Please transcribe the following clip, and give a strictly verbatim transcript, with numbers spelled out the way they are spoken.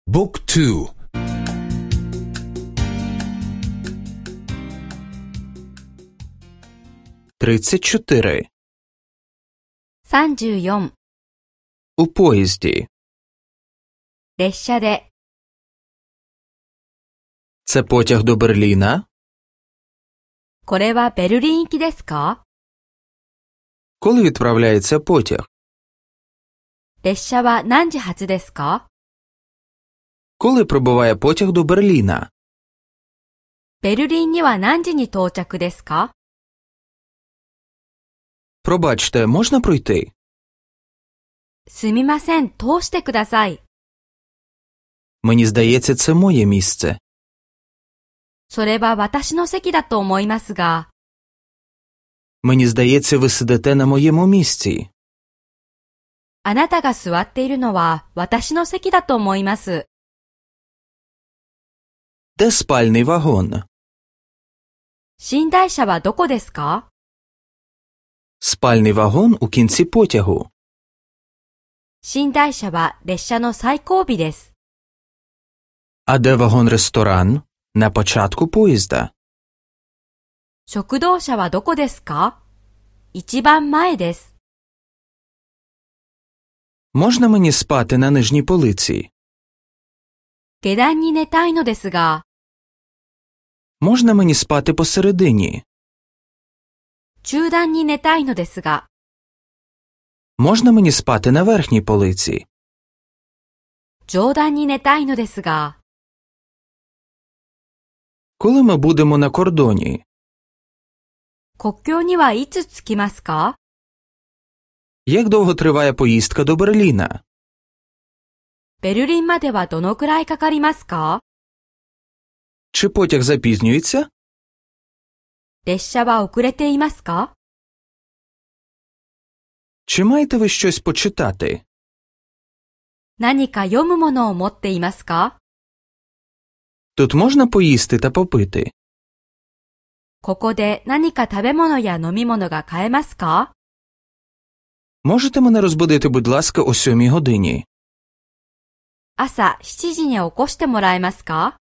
บุ๊กทู тридцять чотири. さんじゅうよん У поїзді. 列車で Це потяг до Берліна? これはベルリン行きですか？ Коли відправляється потяг? 列車は何時発ですか？ Коли прибуває потяг до Берліна? ベルリンには何時に到着ですか？ Пробачте, можна пройти? すみません、通してください。 Мені здається, це моє місце. それは私の席だと思いますが、 Мені здається, ви сидите на моєму місці. あなたが座っているのは私の席だと思います。 Де спальний вагон? 寝台車はどこですか？ Спальний вагон у кінці потягу. 寝台車は列車の最後尾です。 А де вагон-ресторан? На початку поїзда. 食堂車はどこですか？一番前です。 Можна мені спати на нижній полиці? 下段に寝たいのですが、 Можна мені спати посередині? 中段に寝たいのですが、 Можна мені спати на верхній полиці? 上段に寝たいのですが、 Коли ми будемо на кордоні? 国境にはいつ着きますか？ Як довго триває поїздка до Берліна? ベルリンまではどのくらいかかりますか？ Чи потяг запізнюється? 列車は遅れていますか？ Чи маєте ви щось почитати? 何か読むものを持っていますか？ Тут можна поїсти та попити? ここで何か食べ物や飲み物が買えますか？ Можете мене розбудити, будь ласка, о сьомій годині? 朝しちじに起こしてもらえますか？